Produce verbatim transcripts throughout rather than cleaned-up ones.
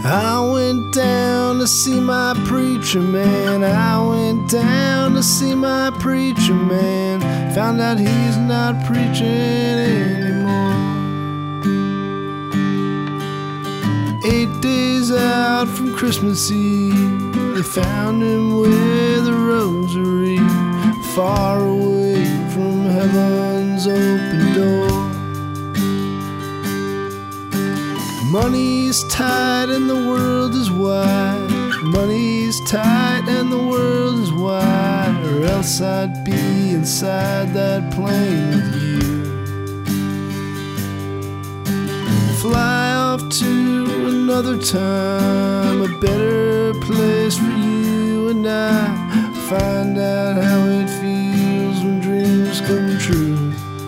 I went down to see my preacher man. I went down to see my preacher man. Found out he's not preaching anymore. Eight days out from Christmas Eve, they found him with a rosary, far away from heaven's open door. Money's tight and the world is wide. Money's tight and the world is wide, or else I'd be inside that plane with you. Fly off to another time, a better place for you and I. Find out how it feels when dreams come true.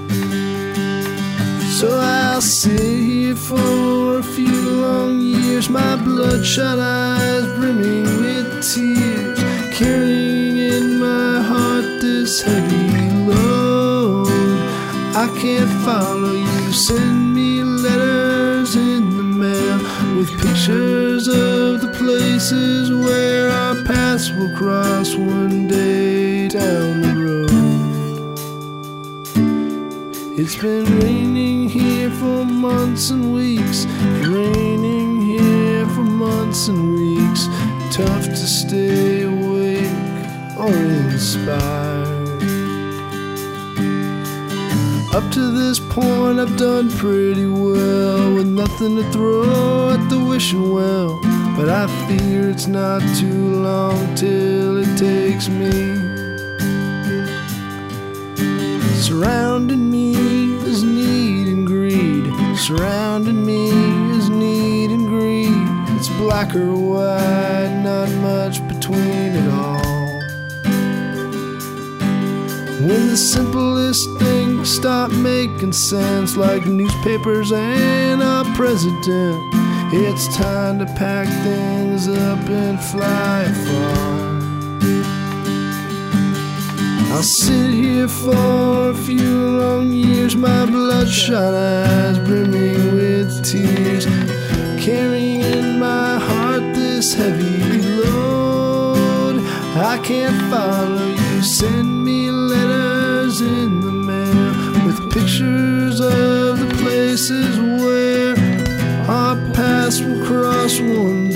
So I'll sit here for a few long years, my bloodshot eyes brimming with tears, carrying in my heart this heavy load. I can't follow you, send me letters in the mail with pictures of the places where our paths will cross one day down the road. It's been raining here for months and weeks, raining here for months and weeks. Tough to stay awake or inspired. Up to this point I've done pretty well, with nothing to throw at the wishing well. But I fear it's not too long till it takes me. Surrounding me is need and greed. Surrounding me is need and greed. It's black or white, not much between it all. When the simplest things stop making sense, like newspapers and our president, it's time to pack things up and fly far. I'll sit here for a few long years, my bloodshot eyes brimming with tears, carrying in my heart this heavy load. I can't follow you, send me letters in the mail with pictures of the places where our paths will cross one